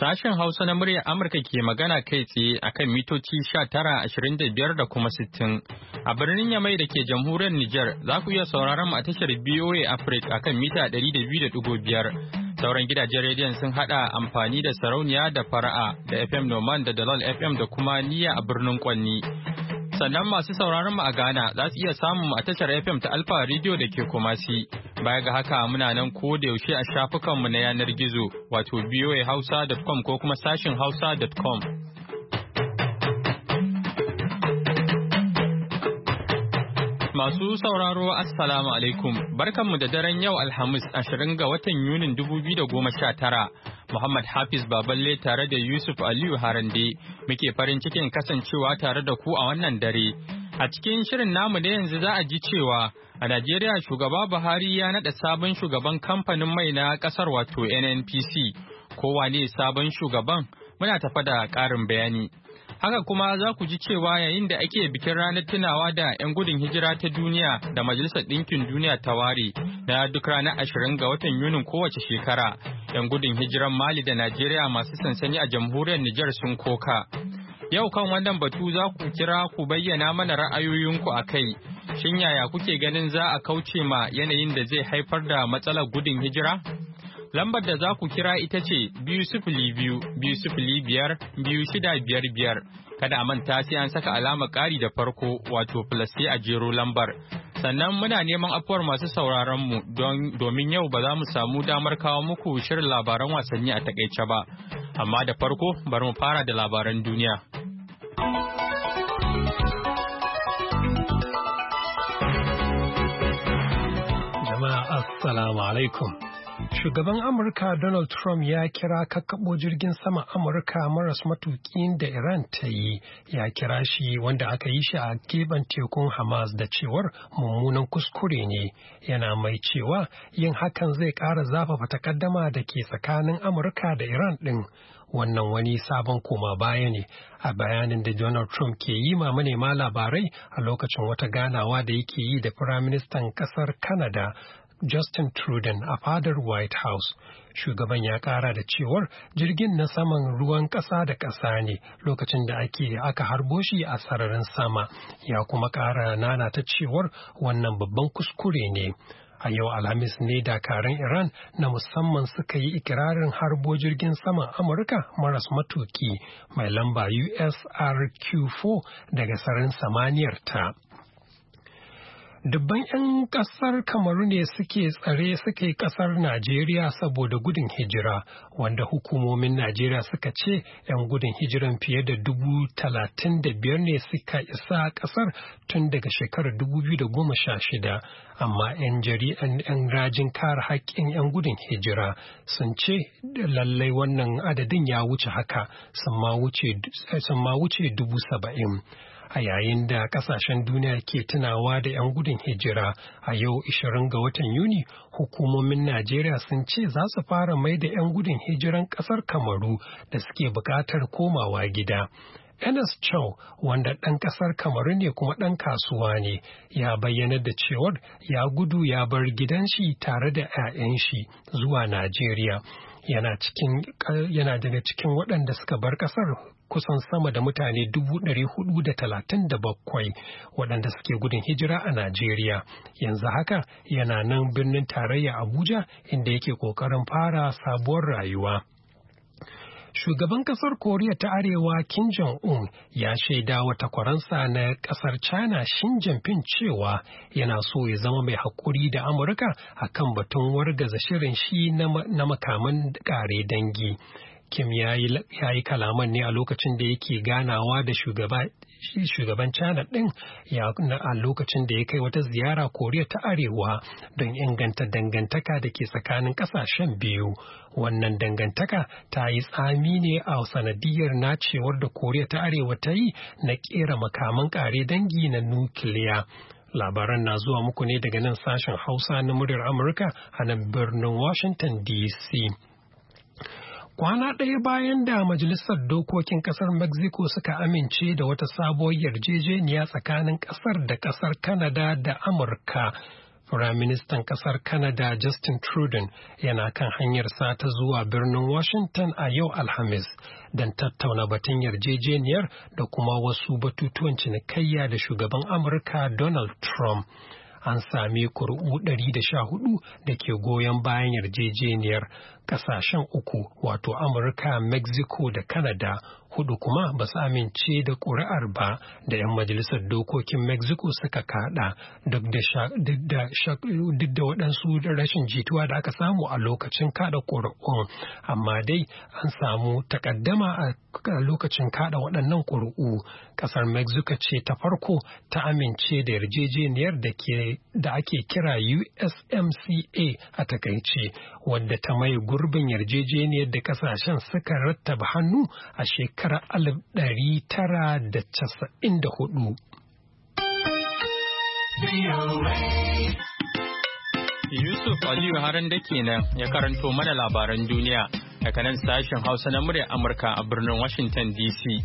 Sashen Hausa na muryar Amurka ke magana kai tsaye akan mitoci 19,25 da kuma 60. A birnin Yamai da ke jamhuriyar Nijar za ku iya sauraron mu a tashar BOA Africa akan mita 200.5. Sauran gidajen rediyon sun hada amfani da sarauniya da fara'a da FM Noman da Dalal FM da kuma Niyya a birnin Kwanni. Sannan masu sauraron mu a Ghana za su iya samun mu a tashar FM ta Alfa Radio da ke Kumasi. Baya ga haka muna nan ko da yaushe a shafukanmu na yanar gizo wato voahausa.com ko kuma sashin hausa.com. Masu sauraro Assalamu alaikum, barkanmu da daren yau Alhamis 20 ga watan Yunin 2019. Muhammad Hafiz Baballe tare da Yusuf Aliyu Harande muke farin cikin kasancewa tare da ku a wannan dare. A cikin shirin namu da yanzu za a ji cewa a Najeriya shugaba Buhari ya naɗa sabon shugaban kamfanin mai na ƙasar wato NNPC. Kowa ne sabon shugaban? Muna tafa da ƙarin bayani. Haka kuma za ku ji cewa yayin da ake bikin ranar tunawa da 'yan gudun hijira ta duniya da Majalisar Ɗinkin Duniya ta ware na duk ranar 20 ga watan Yunin kowace shekara, 'yan gudun hijiran Mali da Najeriya masu sansani a jamhuriyar Nijar sun koka. Yau kan wannan batu za ku kira ku bayyana mana ra'ayoyinku a kai. Shin yaya kuke ganin za a kauce ma yanayin da zai haifar da matsalar gudun hijira? Lambar da za ku kira ita ce 202-205-2655. Kada a manta sai an saka alamar ƙari da farko wato plus sai a jero lambar. Sannan muna neman afuwar masu sauraronmu domin yau ba za mu samu damar kawo muku shirin labaran wasanni a takaice ba. Amma da farko bari mu fara da labaran duniya. Jama'a Assalamu alaikum. Shugaban Amurka Donald Trump ya kira kakkaɓo jirgin sama Amurka maras matuƙin da Iran ta yi, ya kira shi wanda aka yi shi a gefen tekun Hamas da cewar mummunan kuskure ne, yana mai cewa yin hakan zai ƙara zafafa takaddama da ke tsakanin Amurka da Iran ɗin. Wannan wani sabon koma baya ne a bayanin da Donald Trump ke yi ma manema labarai a lokacin wata ganawa da yake yi da Firaministan ƙasar Canada Justin Trudeau a fadar White House. Shugaban ya kara da cewar jirgin na saman ruwan ƙasa da ƙasa ne lokacin da aka harbo shi a sararin sama, ya kuma kara nana ta cewar wannan babban kuskure ne. A yau Alhamis ne dakarun Iran na musamman suka yi ikirarin harbo jirgin saman Amurka maras matuki mai lamba USRQ-4 daga sararin samaniyar ta. Dubban 'yan ƙasar Kamaru ne suke ƙasar Najeriya saboda gudun hijira, wanda hukumomin Najeriya suka ce 'yan gudun hijiran fiye da 35,000 ne suka isa ƙasar tun daga shekarar 2016. Amma 'yan rajin kare haƙƙin 'yan gudun hijira sun ce lallai wannan adadin ya wuce haka, sun ma wuce 70,000. A yayin da kasashen duniya ke tunawa da 'yan gudun hijira a yau 20 ga watan Yuni, hukumomin Najeriya sun ce za su fara mai da 'yan gudun hijiran ƙasar Kamaru da suke buƙatar komawa gida. Ernest Chow, wanda ɗan ƙasar Kamaru ne kuma ɗan kasuwa ne, ya bayyana da cewar ya gudu ya bar gidan shi tare da 'ya'yan shi zuwa Najeriya. Yana daga cikin waɗanda suka bar ƙasar kusan sama da mutane 437 waɗanda suke gudun hijira a Najeriya. Yanzu haka yana nan birnin tarayya Abuja inda yake ƙoƙarin fara sabuwar rayuwa. Shugaban kasar Koriya ta Arewa Kim Jong-un ya shaida wa takwaransa na kasar China Xi Jinping cewa yana so ya zama mai haƙuri da Amurka akan batun wargaza shirin shi na makaman ƙare dangi. Kim ya yi kalaman ne a lokacin da yake ganawa da shugaban China ɗin a lokacin da ya kai wata ziyara Koriya ta Arewa don inganta dangantaka da ke tsakanin ƙasashen biyu. Wannan dangantaka ta yi tsami ne a sanadiyar nacewar da Koriya ta Arewa ta yi na ƙera makaman ƙare dangi na nukiliya. Labaran na zuwa muku ne daga nan sashen Hausa na muryar Amurka a nan birnin Washington DC. Kwana ɗaya bayan da Majalisar Dokokin Ƙasar Mexico suka amince da wata sabuwar yarjejeniya tsakanin ƙasar da ƙasar Canada da Amurka, Firaministan ƙasar Canada Justin Trudeau yana kan hanyarsa ta zuwa birnin Washington a yau Alhamis don tattauna batun yarjejeniyar da kuma wasu batutuwan cinikayya da shugaban Amurka Donald Trump. An sami kuri'u 114 da ke goyon bayan yarjejeniyar. Ƙasashen uku wato Amurka, Mexico da Canada, hudu kuma ba su amince da ƙuri'ar ba da 'yan majalisar dokokin Mexico suka kada duk da waɗansu rashin jituwa da aka samu a lokacin kada ƙuri'un. Amma dai an samu takaddama a lokacin kada waɗannan ƙuri'u. Ƙasar Mexico ce ta farko ta amince da yarjejeniyar da ake kira USMCA a takaice, wadda ta mai gurbin yarjejeniyar da kasashen suka rattaba hannu a shekarar 1994. Yusuf Aliyu Haranda kenan ya karanto mana labaran duniya daga nan sashen Hausa na muryar Amurka a birnin Washington DC.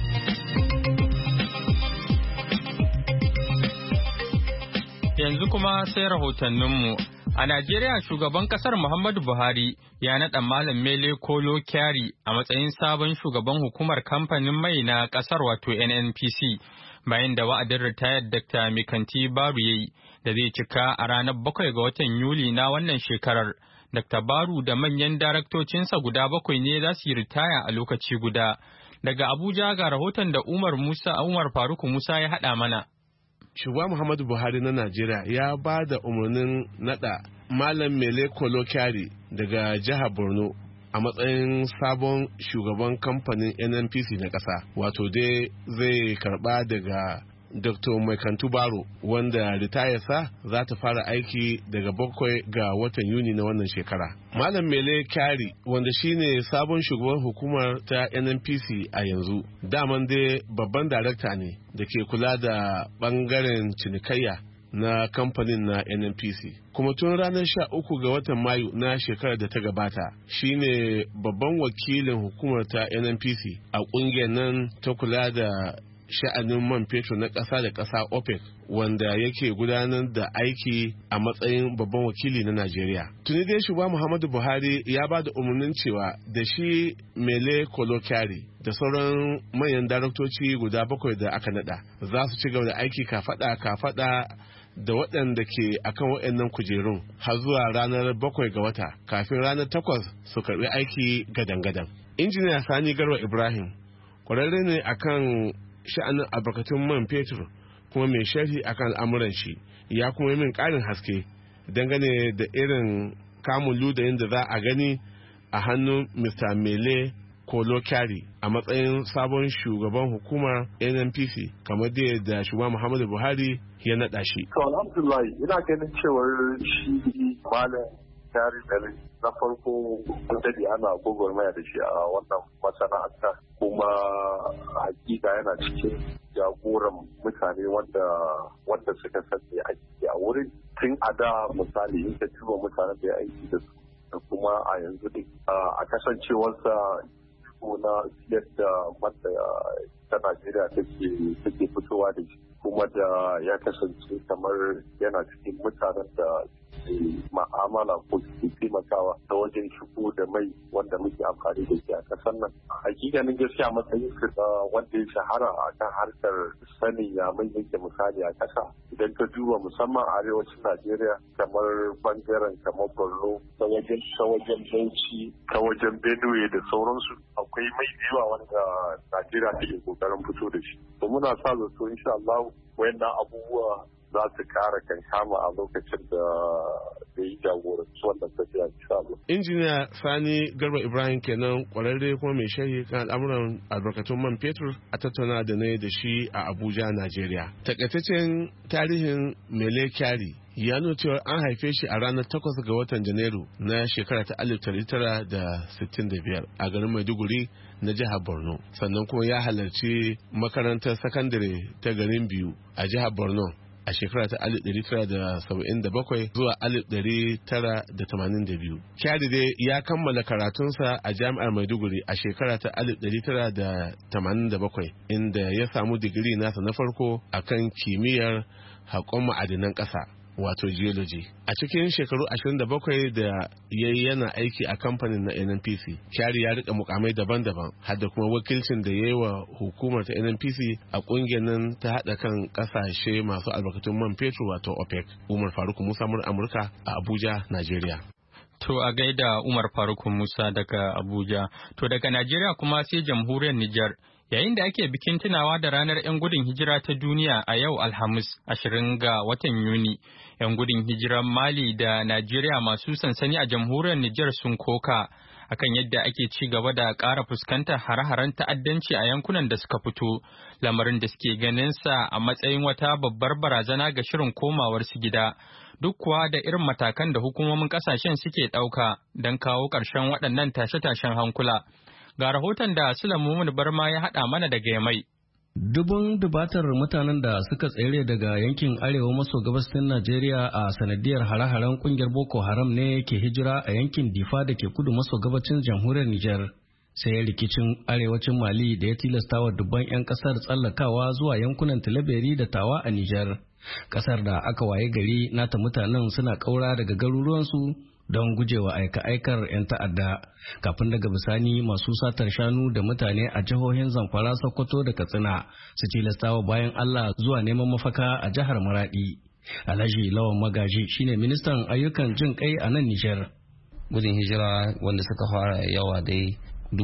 Yanzu kuma sai rahotanninmu. A Najeriya shugaban kasar Muhammadu Buhari ya naɗa Malam Mele Kolo Kyari a matsayin sabon shugaban hukumar kamfanin mai na kasar wato NNPC bayan da wa'adin ritayar Dr. Mikanti Baru yayi da zai cika a ranar 7 ga watan Yuli na wannan shekarar. Dr. Baru da manyan daraktocinsa guda 7 ne za su yi ritaya a lokaci guda. Daga Abuja ga rahoton da Umar Faruku Musa ya haɗa mana. Shugaba Muhammadu Buhari na Najeriya ya ba da umarnin nada Malam Mele Kolo Kyari daga jihar Borno a matsayin sabon shugaban kamfanin NNPC na ƙasa. Wato dai zai karba daga Dr. Maikantu Baro wanda ritayarsa za ta fara aiki daga 7 ga watan Yuni na wannan shekara. Malam Mele Kyari wanda shine sabon shugaban hukumar ta NNPC a yanzu, daman dai babban darakta ne da ke kula da bangaren cinikayya na kamfanin na NNPC. Kuma tun ranar 13 ga watan Mayu na shekarar da ta gabata shine babban wakilin hukumar ta NNPC a ƙungiyar nan ta kula da sha'anin man fetur na ƙasa da ƙasa OPEC, wanda yake gudanar da aiki a matsayin babban wakili na Najeriya. Tuni dai shugaba Muhammadu Buhari ya ba da umarnin cewa da shi Mele Kolo Kyari da sauran manyan daraktoci guda 7 da aka nada za su ci gaba da aiki kafada da waɗanda ke akan waɗannan kujerun har zuwa ranar 7 ga wata kafin ranar 8 su karɓi aiki gadan-gadan. Injiniya Sani Garba Ibrahim ƙwararre ne akan sha'anin albarkatun man fetur kuma mai sharhi akan al'amuran shi, ya kuma yi min ƙarin haske dangane da irin kamun ludayin da za a gani a hannun Mr. Mele Kolo Kyari a matsayin sabon shugaban hukumar NNPC kamar da shugaba Muhammadu Buhari ya naɗa shi. To alhamdulillah ina ganin cewar shi Malam Kyari na farko dade ana gwagwarmaya da shi a wannan masana'anta, kuma hakika yana cikin jagoran mutane wanda suka sani aiki a wurin tun a da. Misali in ka duba mutanen da ya aiki da su da kuma a yanzu a kasancewarsa na yadda mata ta Najeriya take fitowa da shi, kuma da ya kasance kamar yana cikin mutanen da ma'amala ko suke taimakawa ta wajen shigo da mai wanda muke amfani da shi a kasar nan. Hakikanin gaskiya matsayin su wanda ya shahara a kan harkar sanin ya mai yake misali a kasa. Idan ka duba musamman a arewacin Najeriya kamar bangaren kamar Borno ta wajen Bauchi ta wajen Benue da sauransu, akwai mai yawa wanda Najeriya take kokarin fito da shi. To muna sa zato insha Allah wayannan abubuwa za su kara kankama a lokacin da yi jagoranci wannan tafiya insha Allah. Injiniya Sani Garba Ibrahim kenan kwararre kuma mai sharhi kan al'amuran albarkatun man fetur a tattauna da na da shi a Abuja, Najeriya. Takaitaccen tarihin Mele Kyari ya nuna cewa an haife shi a ranar 8 ga watan Janairu na shekara ta 1965 a garin Maiduguri na jihar Borno. Sannan kuma ya halarci makarantar sakandare ta garin Biyu a jihar Borno a shekara ta 1977 zuwa 1982. Kyari dai ya kammala karatunsa a jami'ar Maiduguri a shekara ta 1987 inda ya samu digiri nasa na farko akan kimiyyar haƙon ma'adinan ƙasa. wato geology. A cikin shekaru 27 da yayi yana aiki a kamfanin na NNPC, Kyari ya rika mukamai daban-daban har da kuma wakilcin da yayi wa hukumar ta NNPC a kungiyar nan ta hada kan kasashe masu albarkatun man fetur wato OPEC. Umar Faruk Musa, Amurka a Abuja, Najeriya. To a gaida Umar Faruk Musa daga Abuja. To daga Najeriya kuma sai jamhuriyar Nijar. Yayin da ake bikin tunawa da ranar 'yan gudun hijira ta duniya a yau Alhamis 20 ga watan Yuni, 'yan gudun hijiran Mali da Najeriya masu sansani a jamhuriyar Nijar sun koka akan yadda ake ci gaba da ƙara fuskantar hare-haren ta'addanci a yankunan da suka fito, lamarin da suke ganin sa a matsayin wata babbar barazana ga shirin komawar su gida. Duk kuwa da irin matakan da hukumomin ƙasashen suke ɗauka don kawo ƙarshen waɗannan tashe-tashen hankula. Ga rahoton da Sulaiman Barma ya haɗa mana daga Yamai. Dubun dubatar mutanen da suka tsere daga yankin arewa maso gabashin Najeriya a sanadiyar hare-haren kungiyar Boko Haram ne ke hijira a yankin Difa da ke kudu maso gabacin jamhuriyar Nijar. Sai rikicin arewacin Mali da ya tilasta wa dubban 'yan kasar tsallakawa zuwa yankunan Tilaberi da Tawa a Nijar. Kasar da aka waye gari nata mutanen suna kaura daga garuruwansu don gujewa aika-aikar 'yan ta'adda kafin daga bisani masu satar shanu da mutane a jihohin Zamfara, Sokoto da Katsina su tilastawa bayan Allah zuwa neman mafaka a jihar Maradi. Alhaji Lawan Magaji shine ministan ayyukan jin kai a nan Nijar. Gudun hijira wanda suka fara yawa dai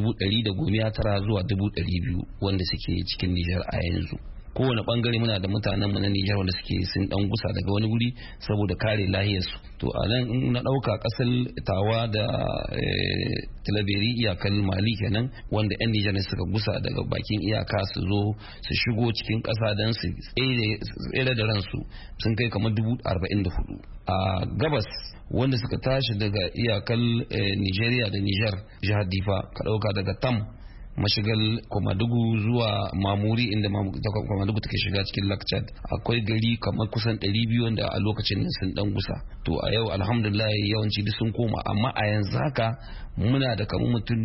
119 zuwa 200 wanda suke cikin Nijar a yanzu. Kowane bangare muna da mutanen mu na Nijar wanda suke sun dan gusa daga wani wuri saboda kare lahiyarsu. To a nan in na dauka kasar Tawa da Tilaberi iyakan Mali kenan wanda yan Nijar ne suka gusa daga bakin iyaka su zo su shigo cikin kasa dan su tsere da ransu sun kai kamar 44,000. A gabas wanda suka tashi daga iyakan Nigeria da Nijar jihar Difa ka dauka daga Tam mashigal Komadugu zuwa Mamuri inda Komadugu take shiga cikin Lakchad akwai gari kamar kusan 200 wanda a lokacin sun dan gusa. To a yau alhamdulillah yawanci duk sun koma, amma a yanzu haka muna da kamar mutum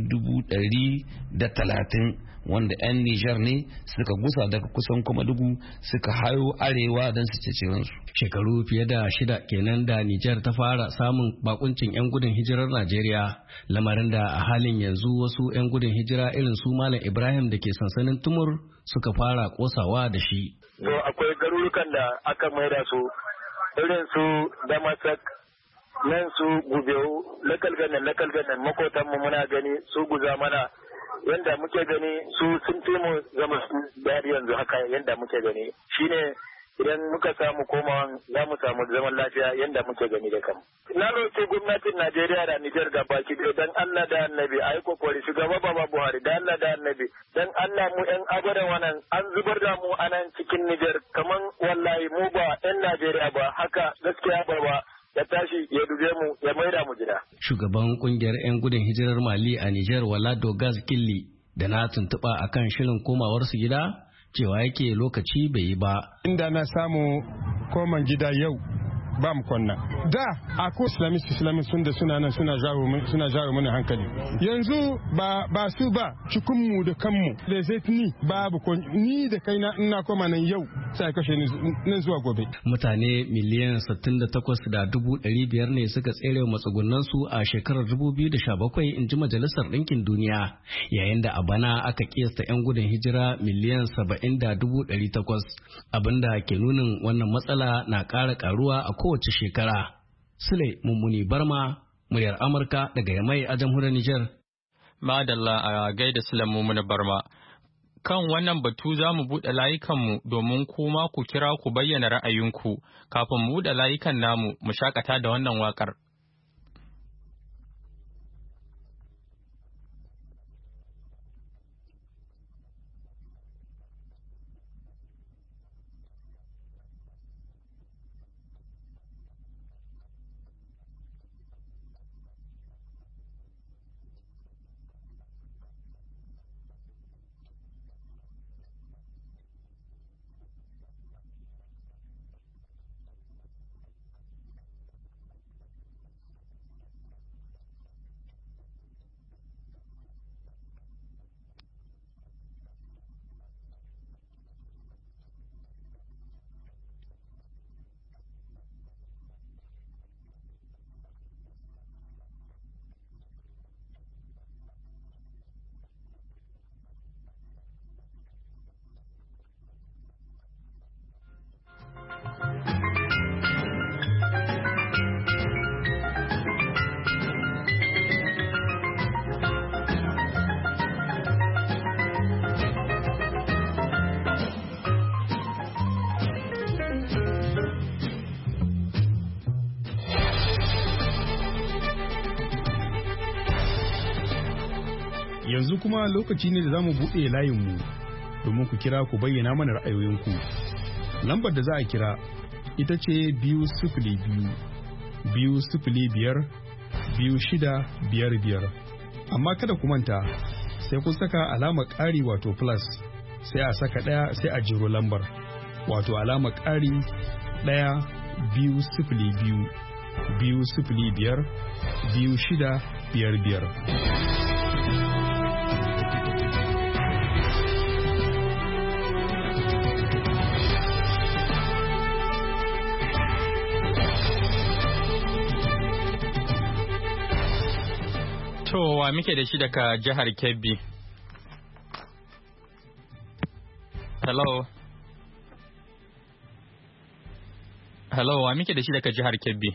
130 wanda 'yan Nijar ne suka gusa daga kusan Komadugu suka hayo arewa don su cece ransu. Shekaru fiye da 6 kenan da Nijar ta fara samun bakuncin 'yan gudun hijirar Najeriya, lamarin da a halin yanzu wasu 'yan gudun hijira irin su Malam Ibrahim da ke sansanin Tumur suka fara kosawa da shi. To akwai garurukan da aka maida su irin su Damasak, nan su Gubewu, lakal ganan makotanmu muna gani su guza mana. Yanda muke gani su sun fi mu zama dadi yanzu haka yanda muke gani shine idan muka samu komawan za mu samu zaman lafiya yanda muke gani da kam. Na roƙi gwamnatin Najeriya da Nijar da baki ɗaya dan Allah da Annabi a yi kokari shugaba Baba Buhari da Allah da Annabi dan Allah mu ƴan abadan wannan an zubar da mu a nan cikin Nijar kaman wallahi mu ba ƴan Najeriya ba haka gaskiya ba ya tashi ya dube mu ya maida mu gida. Shugaban kungiyar 'yan gudun hijirar Mali a Nijar Walado Gaz Killi da na tuntuɓa akan shirin komawarsu gida cewa yake lokaci bai yi ba. Inda na samu koman gida yau ba mu kwanna. Da akwai islamist sun da suna nan suna jawo mana hankali. Yanzu ba su ba cikinmu da kanmu da zaitini babu ni da kaina ina koma nan yau sai kashe ni nan zuwa gobe. Mutane miliyan 68,500 ne suka tsere matsugunan su a shekarar 2017 in ji Majalisar Ɗinkin Duniya, yayin da a bana aka kiyasta 'yan gudun hijira miliyan 70,800, abinda ke nunin wannan matsala na ƙara ƙaruwa a kowace shekara. Sule Mummuni Barma, muryar Amurka daga Yamai a jamhuriyar Nijar. Madalla a gaida Sule Mummuni Barma. Kan wannan batu za mu buɗe layukanmu domin kuma ku kira ku bayyana ra'ayinku. Kafin mu buɗe layukan namu, mu shakata da wannan waƙar. Yanzu kuma lokaci ne da za mu buɗe layinmu domin ku kira ku bayyana mana ra'ayoyinku. Lambar da za a kira ita ce 2-0-5-2-0-5-6-5-5. Amma kada ku manta sai kun saka alamar ƙari wato plus sai a saka ɗaya sai a jiro lambar wato alamar ƙari 1-2-0-5-2-0-5-6-5-5. To wa muke da shi daga jihar Kebbi? Hello? Hello, wa muke da shi daga jihar Kebbi?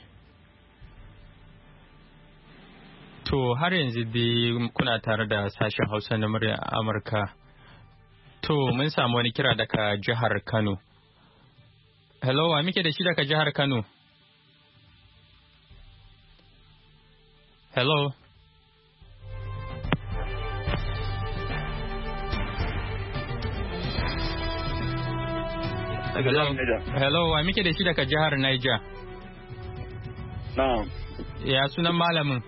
To har yanzu dai kuna tare da sashen Hausa na murya Amurka. To mun samu wani kira daga jihar Kano. Hello, wa muke da shi daga jihar Kano? Hello? Hello, wa muke da shi daga jihar Niger? Na'am. Ya sunan malamin?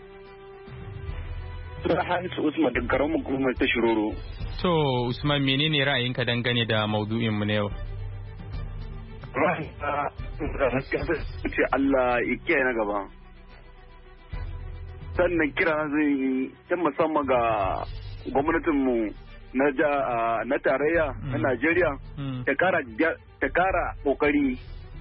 Hamisu Usman daga karamin hukumar ta Shiroro. To, Usman menene ra'ayinka dangane da maudu'in mu na yau? Ra'ayina ce Allah ya kiyaye na gaba. Sannan kira zai yi ta musamman ga gwamnatinmu na tarayya na Najeriya ta kara kokari,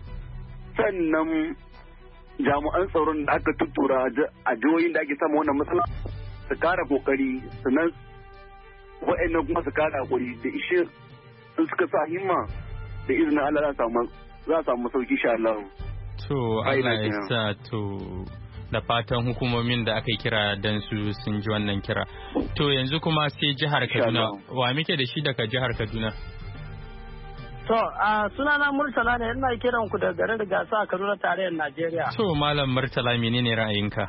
sannan jami'an tsaron da aka tuttura a jihohin da ake samu wannan matsala su kara kokari, sannan wa'annan kuma su kara kokari da ishe in suka sa himma da izinin Allah za a samu sauki sha Allah. To Allah ya sa to da fatan hukumomin da aka kira dan su sun ji wannan kira. To yanzu kuma sai jihar Kaduna. Wa muke da shi daga jihar Kaduna? To, sunana Murtala ne, ina kiran ku da garin Gasa a Kaduna tarayyar Najeriya. To, Malam Murtala menene ra'ayinka?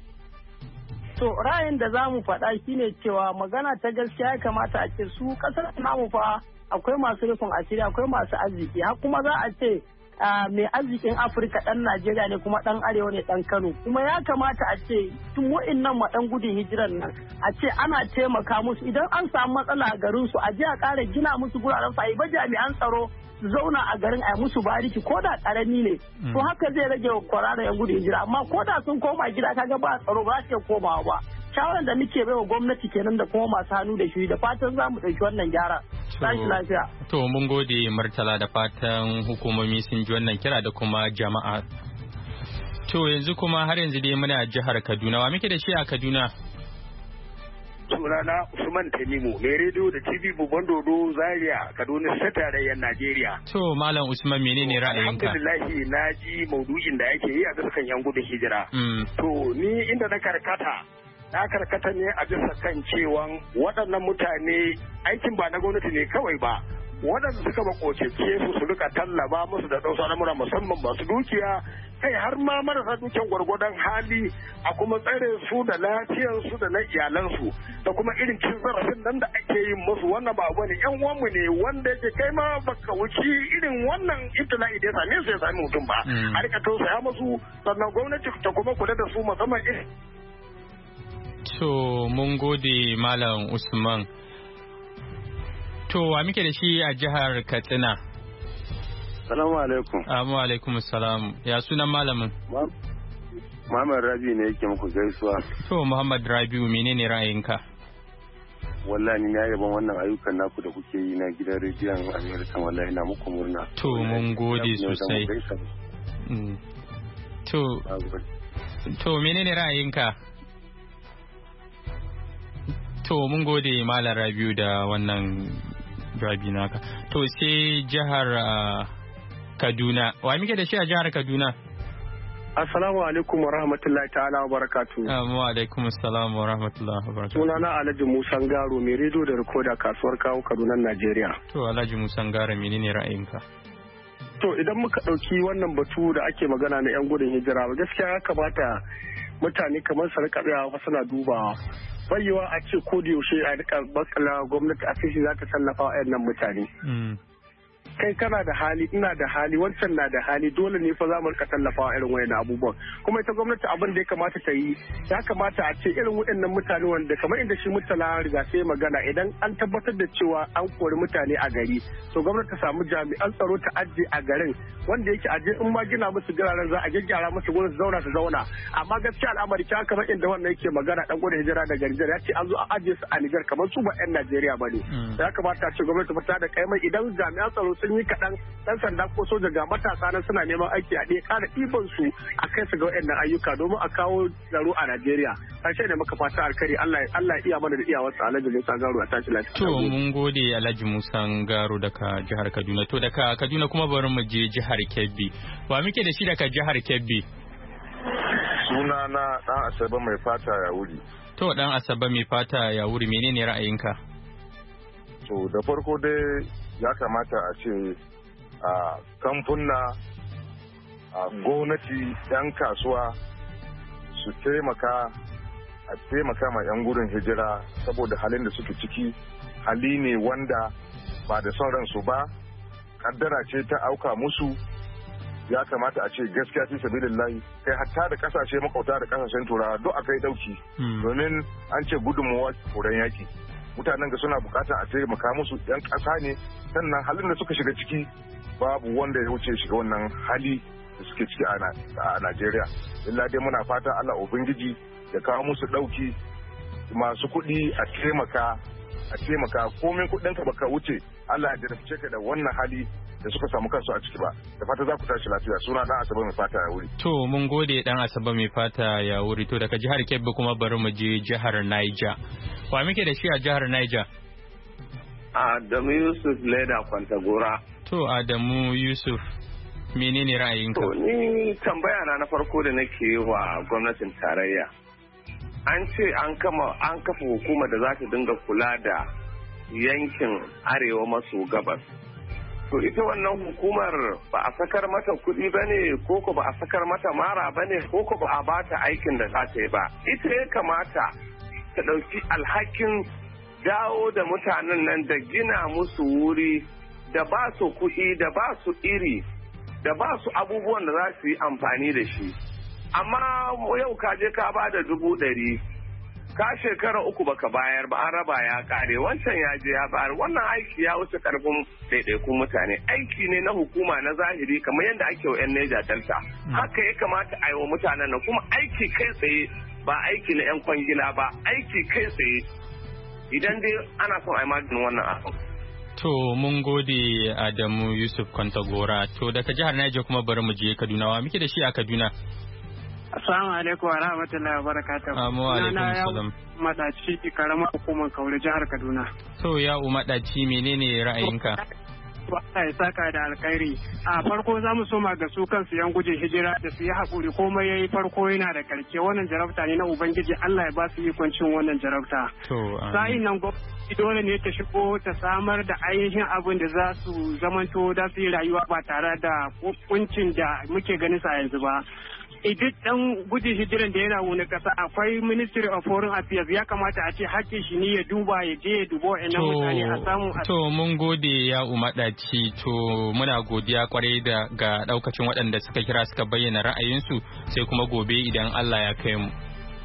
To, ra'ayin da za mu faɗa shine cewa magana ta gaskiya ya kamata a ce su ƙasar namu fa akwai masu rufin asiri, akwai masu arziki, har kuma za a ce mai arzikin Afirka ɗan Najeriya ne kuma ɗan Arewa ne ɗan Kano. Kuma ya kamata a ce tun wa'innan ɗan gudun hijiran nan a ce ana taimaka musu idan an samu matsala a garin su a je a ƙara gina musu guraren fa ba jami'an tsaro su zauna a garin a musu bariki ko da ƙarami ne. To haka zai rage kwarara yan gudun hijira amma ko da sun koma gida kaga ba tsaro ba su komawa ba. Shawaran da muke baiwa gwamnati kenan da kuma masu hannu da shi da fatan za mu ɗauki wannan gyara. Tashi lafiya. To mun gode Murtala da fatan hukumomi sun ji wannan kira da kuma jama'a. To yanzu kuma har yanzu dai muna jihar Kaduna. Wa muke da shi a Kaduna? Sunana Usman Tanimu, mai rediyo da TV Babban Dodo Zaria, Kaduna ta tarayyar Najeriya. To Malam Usman menene ra'ayinka? Alhamdulillahi na ji maudu'in da ake yi a dukkan yan gudun hijira. To ni inda na karkata ne a bisa kan cewa waɗannan mutane aikin ba na gwamnati ne kawai ba, waɗanda suka makocece su rika tallaba musu da ɗausa al'amura musamman masu dukiya, kai har ma marasa dukiyan gwargwadon hali a kuma tsare su da lafiyarsu da na iyalansu da kuma irin cin zarafin nan da ake yin musu. Wannan ba abu ne, yan uwanmu ne wanda yake kai ma baka wuci irin wannan ibtila'i da ya same su ya sami mutum ba, a rika tausaya musu, sannan gwamnati ta kuma kula da su musamman irin. To mun gode Malam Usman. To wa muke da shi a jihar Katsina? Salamu alaikum. Wa alaikum salam. Ya sunan malamin? Muhammad Rabi ne yake muku gaisuwa. To Muhammad Rabiu menene ra'ayinka? Wallahi ni na yaban wannan ayyukan naku da kuke yi na gidan rediyon Amerika, wallahi na muku murna. To mun gode sosai. To menene ra'ayinka? To mun gode Malam Rabiu da wannan jawabi naka. To sai jihar Kaduna. Wa muke da shi a jihar Kaduna? Assalamu alaikum wa rahmatullahi ta'ala wa barakatu. Wa alaikum assalam wa rahmatullahi wa barakatu. Sunana Alhaji Musa Ngaro, mai rediyo da rikoda kasuwar kawo Kaduna, Najeriya. To Alhaji Musa Ngaro menene ra'ayinka? To idan muka ɗauki wannan batu da ake magana na 'yan gudun hijira, gaskiya ya kamata mutane kamar su rika tsayawa suna dubawa. Bayyawa a ce ko da yaushe a rika bakala gwamnati a ce za ta tallafa wa wayannan mutane. Kai kana da hali, ina da hali, wancan na da hali, dole ne fa za mu rika tallafawa irin wayannan abubuwan. Kuma ita gwamnati abin da ya kamata ta yi, ya kamata a ce irin waɗannan mutane wanda kamar inda shi Murtala riga sai magana, idan an tabbatar da cewa an kori mutane a gari, to gwamnati ta samu jami'an tsaro ta ajiye a garin, wanda yake aje in ma gina musu guraren za a gyaggyara musu gurin su zauna. Amma gaskiya al'amari ta kamar inda wannan yake magana dan gudun hijira daga Nijar ya ce an zo a ajiye su a Nijar kamar su ba 'yan Najeriya ba ne. Ya kamata a ce gwamnati ta da kaimai idan jami'an tsaro sun yi kaɗan, ɗan sanda ko soja ga matasa nan suna neman aiki a ɗaya ƙara ɗiban su a kai su ga waɗannan ayyuka domin a kawo tsaro a Najeriya. Ƙarshe ne maka fata alkari Allah iya mana da iyawarsa Alhaji Musa Garo a tashi lafiya. To mun gode Alhaji Musa Garo daga jihar Kaduna. To daga Kaduna kuma bari mu je jihar Kebbi. Wa muke da shi daga jihar Kebbi? Suna na ɗan Asabe mai fata ya wuri. To ɗan Asabe mai fata ya wuri, menene ra'ayinka? To da farko dai ya kamata a ce a kamfuna, a gwamnati, 'yan kasuwa su taimaka ma 'yan gudun hijira saboda halin da suke ciki hali ne wanda ba da son ransu ba, kaddara ce ta auka musu. Ya kamata a ce gaskiya fi sabilillahi kai hatta da kasashe makauta da kasashen turawa duk akai dauki domin an ce gudunmuwa koren yaki. Mutanen ga suna bukata a taimaka musu, 'yan kasa ne, sannan halin da suka shiga ciki babu wanda ya wuce shiga wannan hali da suke ciki a Najeriya. Illa dai muna fata Allah Ubangiji ya kawo musu dauki, masu kuɗi a taimaka komai kuɗinka baka wuce Allah ya jarabce ka da wannan hali da suka samu kansu a ciki ba. Da fata za ku tashi lafiya. Suna dan Asabe mai fata ya wuri. To mun gode dan Asabe mai fata ya wuri. To daga jihar Kebbi kuma bari mu je jihar Niger. Wa muke da shi a jihar Niger? Adamu Yusuf Leda Kwantagora. To Adamu Yusuf, menene ra'ayinka? To ni tambaya na farko da nake yi wa gwamnatin tarayya. An ce an kafa hukumar da za ta dinga kula da yankin arewa maso gabas. To ita wannan hukumar ba a sakar mata kuɗi ba ne, koko ba a sakar mata mara ba ne, koko ba a bata aikin da za ta yi ba. Ita ya kamata ta ɗauki alhakin dawo da mutanen nan da gina musu wuri, da ba su kuɗi, da ba su iri, da ba su abubuwan da za su yi amfani da shi. Amma yau ka je ka ba da 100,000, ka shekara 3 baka bayar ba, an raba ya kare, wancan ya je ya bayar. Wannan aiki ya wuce karfin ɗaiɗaikun mutane, aiki ne na hukuma na zahiri kamar yadda ake wa 'yan Niger Delta. Haka ya kamata a yi wa mutanen nan, kuma aiki kai tsaye, ba aiki na 'yan kwangila ba, aiki kai tsaye, idan dai ana son a yi maganin wannan abu. To mun gode Adamu Yusuf Kwantagora. To daga jihar Niger kuma bari mu je Kaduna. Wa muke da shi a Kaduna? Assalamu alaikum wa rahmatullahi wa barakatuhu. Wa alaikum salam. Madaci karamar hukumar Kaure jihar Kaduna. To ya Madaci, menene ra'ayinka? Allah ya saka da alkhairi. A farko za mu soma ga su kansu yan gujin hijira da su yi haƙuri, komai yayi farko yana da karke. Wannan jarabta ne na Ubangiji, Allah ya ba su ikon cin wannan jarabta. Sa'in nan gwamnati dole ne ta shigo ta samar da ainihin abin da za su zamanto da su yi rayuwa ba tare da kuncin da muke ganin sa yanzu ba. Duk dan gudun hijiran da yana wani kasa akwai Ministry of Foreign Affairs, ya kamata a ce hakkin shi ne ya duba, ya je ya duba wa'annan mutane a samu. To mun gode ya Umadaci, to muna godiya kwarai ga daukacin waɗanda suka kira suka bayyana ra'ayinsu, sai kuma gobe idan Allah ya kai mu.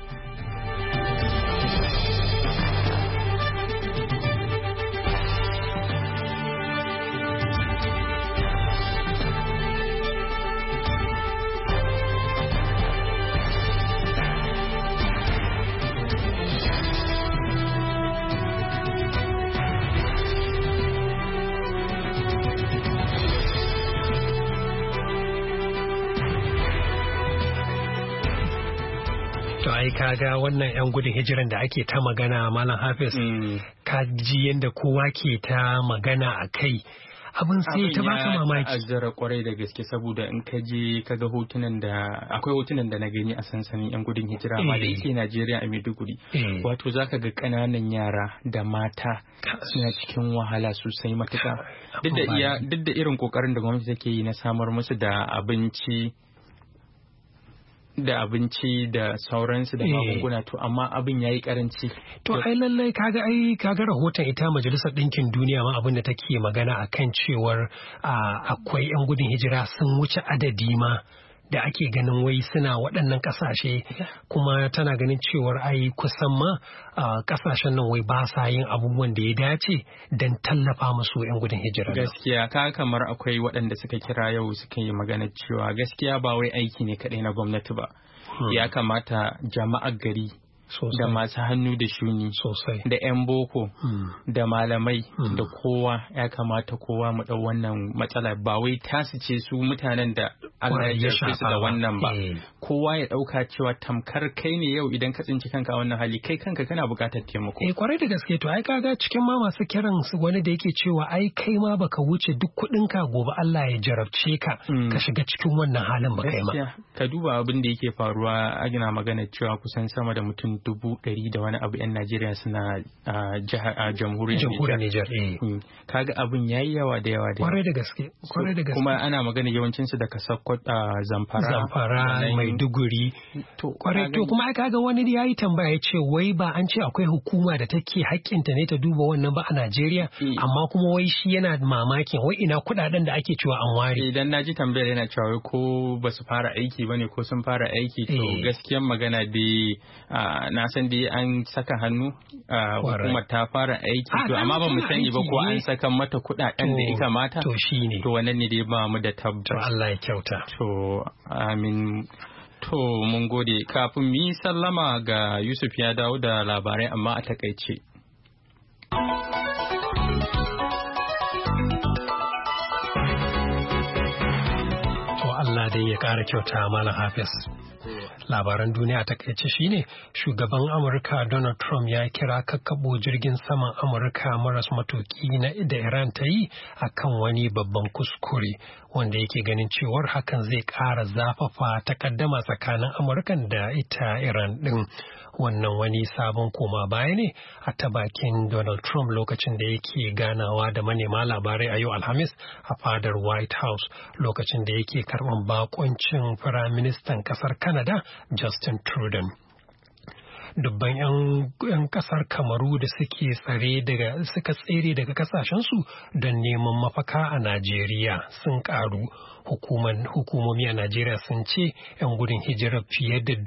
Kaga wannan 'yan gudun hijiran da ake ta magana Malam Hafiz, ka ji yadda kowa ke ta magana a kai, abin sai ta baka mamaki. Abin ya ta'azzara kwarai da gaske, saboda in ka je ka ga akwai hotunan da na gani a sansanin 'yan gudun hijira ma da yake Najeriya a Maiduguri. Wato zaka ga ƙananan yara da mata suna cikin wahala sosai matuƙa. Duk da irin ƙoƙarin da gwamnati take yi na samar musu da abinci da abinci da sauransu da magunguna to amma abin yayi karanci. To ai lallai kaga rahoton ita Majalisar Ɗinkin Duniya ma abin da take magana akan cewar akwai 'yan gudun hijira sun wuce adadi ma da ake ganin wai suna waɗannan ƙasashe, kuma tana ganin cewar ai kusan ma ƙasashen nan wai ba sa yin abubuwan da ya dace don tallafa musu 'yan gudun hijira. Gaskiya kamar akwai waɗanda suka kira yau suka yi magana cewa gaskiya ba wai aiki ne kaɗai na gwamnati ba. Ya kamata jama'ar gari da masu hannu da shuni da 'yan boko da malamai da kowa ya kamata kowa mu ɗau wannan matsala ba wai tasu ce su mutanen da Allah ya jarfe su da wannan ba. Kowa ya ɗauka cewa tamkar kai ne yau idan ka tsinci kanka wannan hali kai kanka kana buƙatar taimako. Kwarai da gaske to ai kaga cikin ma masu kiran wani da yake cewa ai kai ma baka wuce duk kuɗinka gobe Allah ya jarabce ka ka shiga cikin wannan halin ba kai ma. Ka duba abin da yake faruwa ana magana cewa kusan sama da mutum 100 da wani abu 'yan Najeriya suna jamhuriyar Nijar. Kaga abin yayi yawa da yawa. Kwarai da gaske. Kuma ana magana yawancinsu daga Zamfara, Maiduguri. Kwarai to kuma kaga wani ya yi tambaya ya ce wai ba an ce akwai hukuma da take haƙƙinta ne ta duba wannan ba a Najeriya, amma kuma wai shi yana mamakin wai ina kuɗaɗen da ake cewa an ware. Idan na ji tambayar yana cewa ko ba su fara aiki ba ne ko sun fara aiki to gaskiyan magana dai na san dai an saka hannu hukumar ta fara aiki to amma ba mu sani ba ko an saka mata kuɗaɗen da ya kamata. To shi ne. To wannan ne dai ba mu da tabbas. To Allah ya kyauta. To amin. To mun gode kafin mu yi sallama ga Yusuf ya dawo da labarai amma a takaice. To Allah dai ya ƙara kyauta Malam Hafiz. Labaran duniya ta takaice shine shugaban Amurka Donald Trump ya kira kakkabo jirgin saman Amurka maras matuki da Iran ta yi akan wani babban kuskure wanda yake ganin cewar hakan zai ƙara zafafa takaddama tsakanin Amurkan da ita Iran din. Wannan wani sabon koma baya ne a ta bakin Donald Trump lokacin da yake ganawa da manema labarai a yau Alhamis a fadar White House lokacin da yake karɓar bakoncin Firaministan ƙasar Canada Justin Trudeau. Dubban 'yan kasar Kamaru da suka tsere daga kasashensu don neman mafaka a Najeriya sun karu. Hukumomi a Najeriya sun ce 'yan gudun hijira fiye da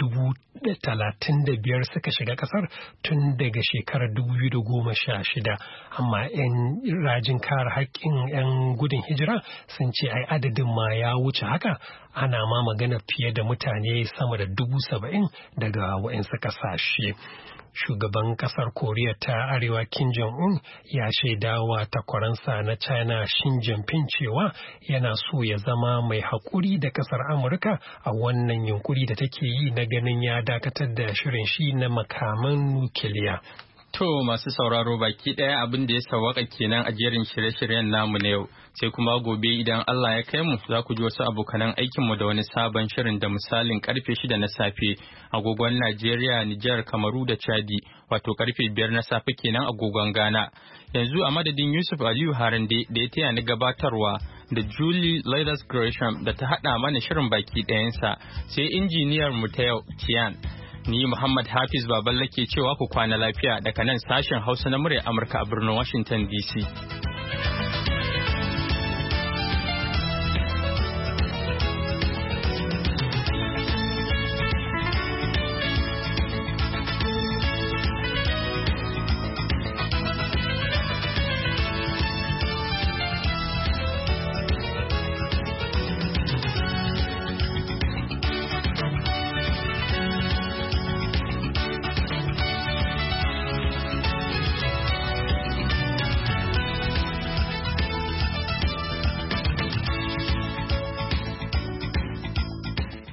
35,000 suka shiga kasar tun daga shekarar 2016, amma 'yan rajin kare haƙƙin 'yan gudun hijira sun ce ai adadin ma ya wuce haka, ana ma magana fiye da mutane sama da 70,000 daga waɗansu ƙasashe. Shugaban kasar Koriya ta Arewa Kim Jong-un ya shaidawa takwaransa na China Xi Jinping cewa yana so ya zama mai haƙuri da kasar Amurka a wannan yunkuri da take yi na ganin ya dakatar da shirin shi na makaman nukiliya. To masu sauraro baki ɗaya abin da ya sawaka kenan a jerin shirye-shiryen namu na yau, sai kuma gobe idan Allah ya kai mu za ku ji wasu abokanan aikinmu da wani sabon shirin da misalin karfe 6 na safe agogon Najeriya, Nijar, Kamaru da Chadi, wato karfe 5 na safe kenan agogon Ghana. Yanzu a madadin Yusuf Aliyu Harande da ya taya ni gabatarwa da Julie Leathers Gresham da ta haɗa mana shirin baki ɗayansa, sai injiniyar mu ta yau Tian. Ni Muhammad Hafiz Baballe ke cewa ku kwana lafiya daga nan sashen Hausa na muryar Amurka a birnin Washington DC.